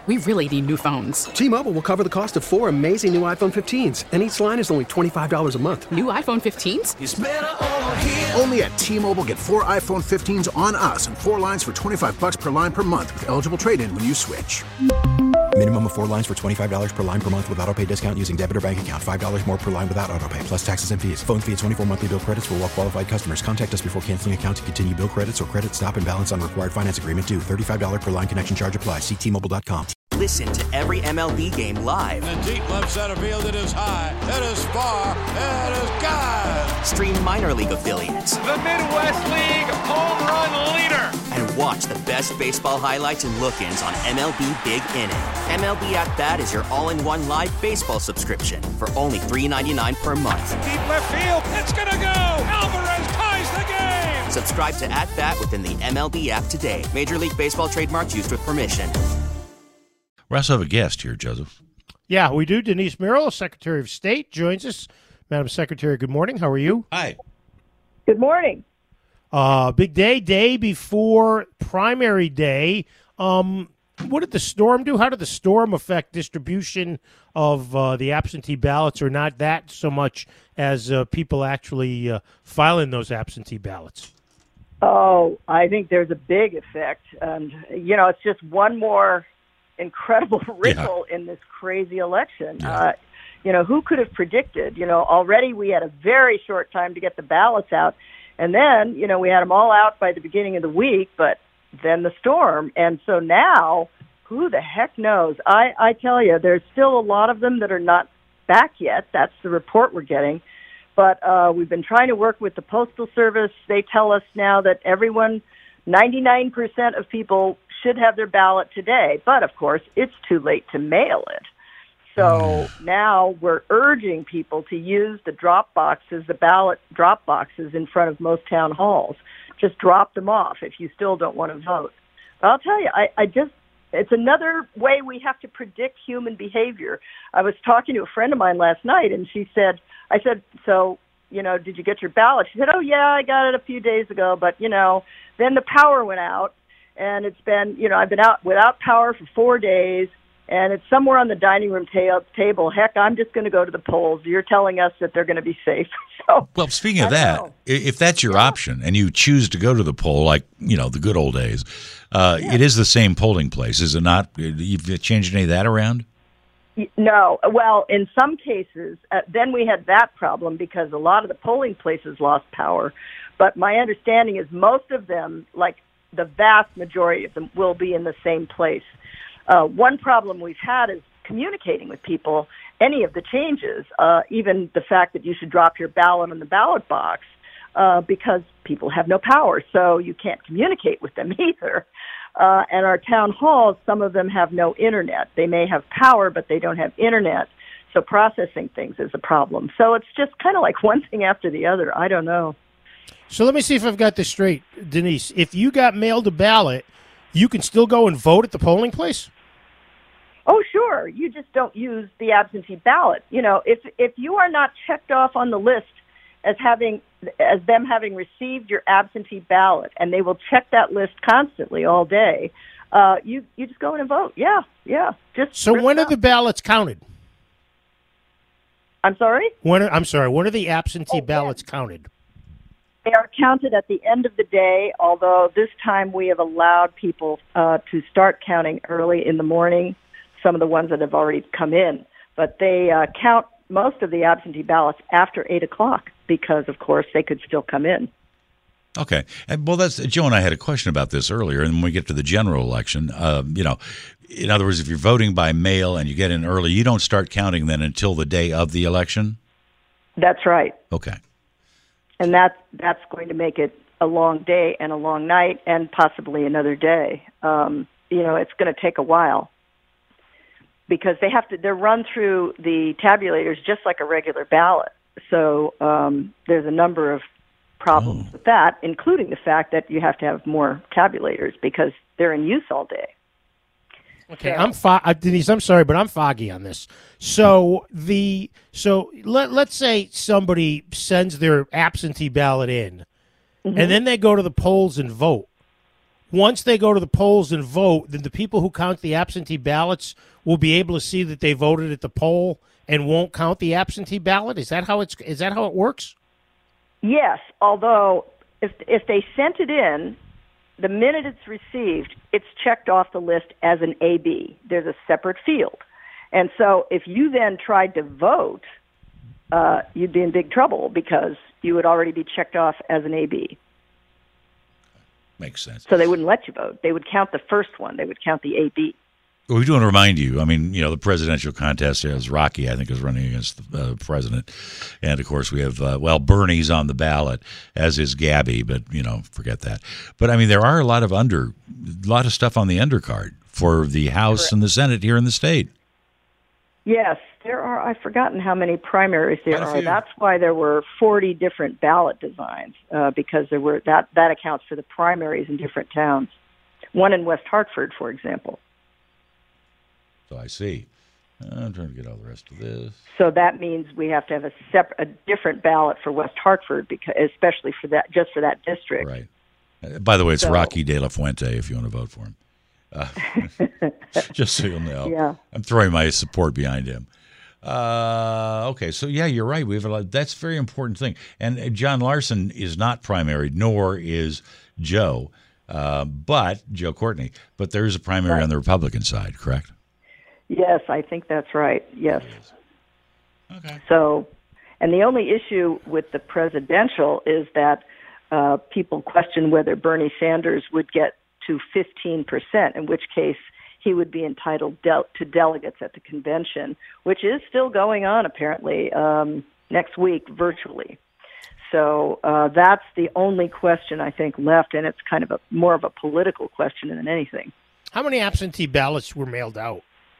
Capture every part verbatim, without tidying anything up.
We really need new phones. T-Mobile will cover the cost of four amazing new iPhone fifteens, and each line is only twenty-five dollars a month. New iPhone fifteens? It's better over here. Only at T-Mobile, get four iPhone fifteens on us and four lines for twenty-five dollars per line per month with eligible trade-in when you switch. Minimum of four lines for twenty-five dollars per line per month with autopay discount using debit or bank account. five dollars more per line without autopay, plus taxes and fees. Phone fee at twenty-four monthly bill credits for well-qualified customers. Contact us before canceling account to continue bill credits or credit stop and balance on required finance agreement due. thirty-five dollars per line connection charge applies. See T Mobile dot com. Listen to every M L B game live. In the deep left center field, it is high, it is far, it is gone. Stream minor league affiliates. The Midwest League home run leader. And watch the best baseball highlights and look-ins on M L B Big Inning. M L B At Bat is your all-in-one live baseball subscription for only three dollars and ninety-nine cents per month. Deep left field, it's gonna go. Alvarez ties the game. Subscribe to At Bat within the M L B app today. Major League Baseball trademarks used with permission. We also have a guest here, Joseph. Yeah, we do. Denise Merrill, Secretary of State, joins us. Madam Secretary, good morning. How are you? Hi. Good morning. Uh, big day, day before primary day. Um, what did the storm do? How did the storm affect distribution of uh, the absentee ballots, or not that so much as uh, people actually uh, filing those absentee ballots? Oh, I think there's a big effect. And, you know, it's just one more incredible ripple yeah. in this crazy election. Yeah. Uh, you know, who could have predicted? You know, already we had a very short time to get the ballots out. And then, you know, we had them all out by the beginning of the week, but then the storm. And so now, who the heck knows? I, I tell you, there's still a lot of them that are not back yet. That's the report we're getting. But uh, we've been trying to work with the Postal Service. They tell us now that everyone, ninety-nine percent of people should have their ballot today. But, of course, it's too late to mail it. So now we're urging people to use the drop boxes, the ballot drop boxes in front of most town halls. Just drop them off if you still don't want to vote. But I'll tell you, I, I just, it's another way we have to predict human behavior. I was talking to a friend of mine last night, and she said, I said, so, you know, did you get your ballot? She said, oh, yeah, I got it a few days ago, but, you know, then the power went out, and it's been, you know, I've been out without power for four days. And it's somewhere on the dining room ta- table. Heck, I'm just going to go to the polls. You're telling us that they're going to be safe. so, well, speaking of that, know. if that's your yeah. option and you choose to go to the poll, like, you know, the good old days, uh, yeah. it is the same polling place, is it not? You've changed any of that around? No. Well, in some cases, uh, then we had that problem because a lot of the polling places lost power. But my understanding is most of them, like the vast majority of them, will be in the same place. Uh, one problem we've had is communicating with people any of the changes, uh, even the fact that you should drop your ballot in the ballot box, uh, because people have no power, so you can't communicate with them either. Uh, and our town halls, some of them have no internet. They may have power, but they don't have internet, so processing things is a problem. So it's just kind of like one thing after the other. I don't know. So let me see if I've got this straight, Denise. If you got mailed a ballot, you can still go and vote at the polling place? Oh, sure. You just don't use the absentee ballot. You know, if if you are not checked off on the list as having as them having received your absentee ballot, and they will check that list constantly all day, uh, you you just go in and vote. Yeah, yeah. Just so when are the ballots counted? I'm sorry. When are, I'm sorry. When are the absentee oh, ballots yeah. counted? They are counted at the end of the day. Although this time we have allowed people uh, to start counting early in the morning. Some of the ones that have already come in, but they uh, count most of the absentee ballots after eight o'clock because, of course, they could still come in. Okay. And, well, that's Joe and I had a question about this earlier, and when we get to the general election, uh, you know, in other words, if you're voting by mail and you get in early, you don't start counting then until the day of the election? That's right. Okay. And that, that's going to make it a long day and a long night and possibly another day. Um, you know, it's going to take a while. Because they have to, they're run through the tabulators just like a regular ballot. So um, there's a number of problems oh. with that, including the fact that you have to have more tabulators because they're in use all day. Okay, so, I'm fo- uh, Denise. I'm sorry, but I'm foggy on this. So the so let let's say somebody sends their absentee ballot in, mm-hmm. and then they go to the polls and vote. once they go to the polls and vote, then the people who count the absentee ballots will be able to see that they voted at the poll and won't count the absentee ballot? Is that how it's is that how it works? Yes, although if if they sent it in, the minute it's received, it's checked off the list as an A B. There's a separate field. And so if you then tried to vote, uh, you'd be in big trouble because you would already be checked off as an A B. Makes sense. So they wouldn't let you vote. They would count the first one. They would count the A B. We do want to remind you, I mean, you know, the presidential contest is Rocky, I think, is running against the uh, president. And, of course, we have, uh, well, Bernie's on the ballot, as is Gabby, but, you know, forget that. But, I mean, there are a lot of under, a lot of stuff on the undercard for the House Correct. And the Senate here in the state. Yes, there are. I've forgotten how many primaries there are. That's why there were forty different ballot designs, uh, because there were that, that accounts for the primaries in different towns. One in West Hartford, for example. So I see. I'm trying to get all the rest of this. So that means we have to have a separate, a different ballot for West Hartford, because especially for that, just for that district. Right. Uh, by the way, it's so, Rocky De La Fuente if you want to vote for him. Uh, just so you'll know. Yeah. I'm throwing my support behind him. Uh, okay, so yeah, you're right. We have a lot, that's a very important thing. And John Larson is not primaried, nor is Joe, uh, but Joe Courtney. But there is a primary right. on the Republican side, correct? Yes, I think that's right. Yes. Okay. So, and the only issue with the presidential is that uh, people question whether Bernie Sanders would get to fifteen percent, in which case he would be entitled del- to delegates at the convention, which is still going on apparently um, next week virtually. So uh, that's the only question I think left, and it's kind of a more of a political question than anything. How many absentee ballots were mailed out?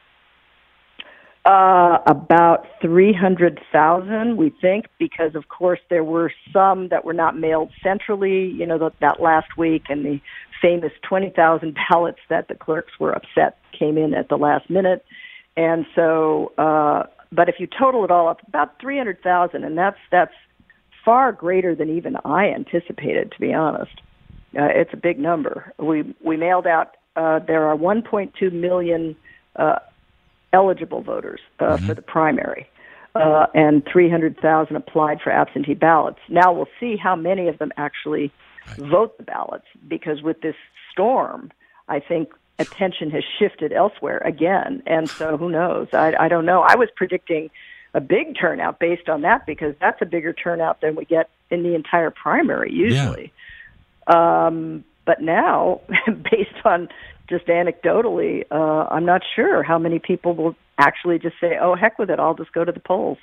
Uh, about three hundred thousand, we think, because, of course, there were some that were not mailed centrally, you know, that, that last week, and the famous twenty thousand ballots that the clerks were upset came in at the last minute. And so, uh, but if you total it all up, about three hundred thousand, and that's that's far greater than even I anticipated, to be honest. Uh, it's a big number. We, we mailed out, uh, there are one point two million uh eligible voters uh, mm-hmm. for the primary, uh, and three hundred thousand applied for absentee ballots. Now we'll see how many of them actually right. vote the ballots, because with this storm, I think attention has shifted elsewhere again, and so who knows? I, I don't know. I was predicting a big turnout based on that, because that's a bigger turnout than we get in the entire primary usually. Yeah. Um, but now, based on just anecdotally, uh, I'm not sure how many people will actually just say, oh, heck with it, I'll just go to the polls.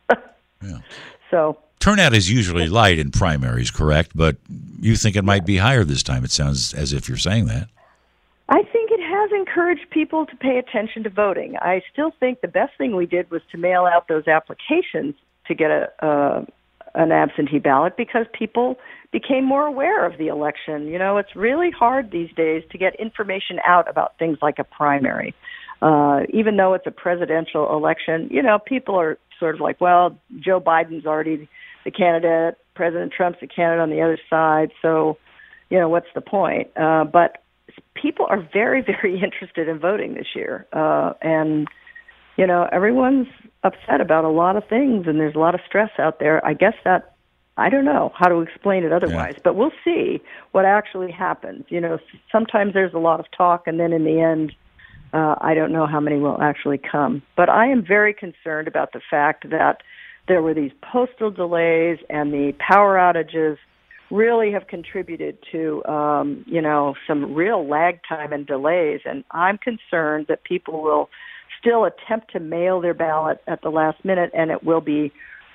yeah. So turnout is usually light in primaries, correct? But you think it might be higher this time. It sounds as if you're saying that. I think it has encouraged people to pay attention to voting. I still think the best thing we did was to mail out those applications to get a uh, an absentee ballot, because people became more aware of the election. You know, it's really hard these days to get information out about things like a primary. Uh, even though it's a presidential election, you know, people are sort of like, well, Joe Biden's already the candidate, President Trump's the candidate on the other side, so, you know, what's the point? Uh, but people are very, very interested in voting this year. Uh, and, you know, everyone's upset about a lot of things, and there's a lot of stress out there. I guess that, I don't know how to explain it otherwise, yeah. but we'll see what actually happens. You know, sometimes there's a lot of talk, and then in the end, uh, I don't know how many will actually come. But I am very concerned about the fact that there were these postal delays, and the power outages really have contributed to, um, you know, some real lag time and delays. And I'm concerned that people will still attempt to mail their ballot at the last minute, and it will be,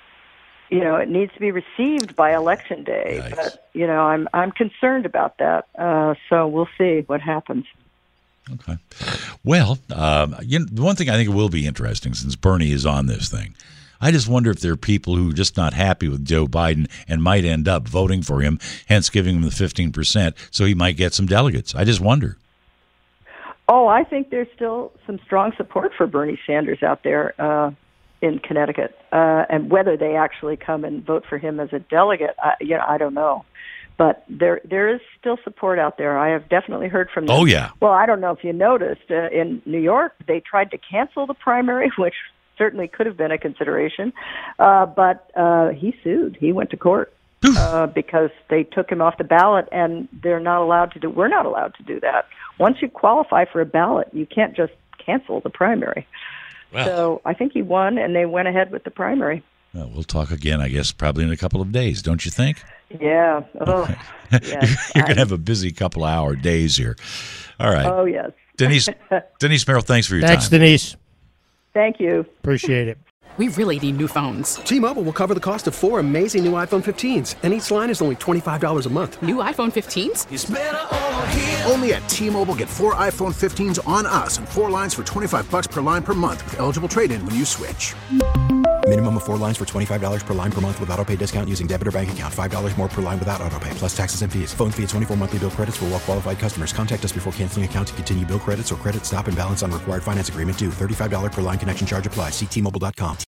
you know, it needs to be received by Election Day. Nice. But, you know, I'm I'm concerned about that. Uh, so we'll see what happens. Okay. Well, um, you know, the one thing I think will be interesting, since Bernie is on this thing, I just wonder if there are people who are just not happy with Joe Biden and might end up voting for him, hence giving him the fifteen percent, so he might get some delegates. I just wonder. Oh, I think there's still some strong support for Bernie Sanders out there uh, in Connecticut, uh, and whether they actually come and vote for him as a delegate, I, you know, I don't know. but there there is still support out there. I have definitely heard from them. Oh, yeah. Well, I don't know if you noticed, uh, in New York, they tried to cancel the primary, which certainly could have been a consideration, uh, but uh, he sued. He went to court. Uh, because they took him off the ballot, and they're not allowed to do. We're not allowed to do that. Once you qualify for a ballot, you can't just cancel the primary. Well, so I think he won, and they went ahead with the primary. Well, we'll talk again, I guess, probably in a couple of days, don't you think? Yeah. Oh, yes. You're going to have a busy couple of hour days here. All right. Oh, yes. Denise, Denise Merrill, thanks for your Thanks, time. Thanks, Denise. Thank you. Appreciate it. We really need new phones. T-Mobile will cover the cost of four amazing new iPhone fifteens, and each line is only twenty-five dollars a month. New iPhone fifteens? It's better over here. Only at T-Mobile, get four iPhone fifteens on us and four lines for twenty-five bucks per line per month with eligible trade-in when you switch. Minimum of four lines for twenty-five dollars per line per month with auto pay discount using debit or bank account. five dollars more per line without auto pay, plus taxes and fees. Phone fee at twenty-four monthly bill credits for well-qualified customers. Contact us before canceling account to continue bill credits or credit stop and balance on required finance agreement due. thirty-five dollars per line connection charge applies. See T Mobile dot com.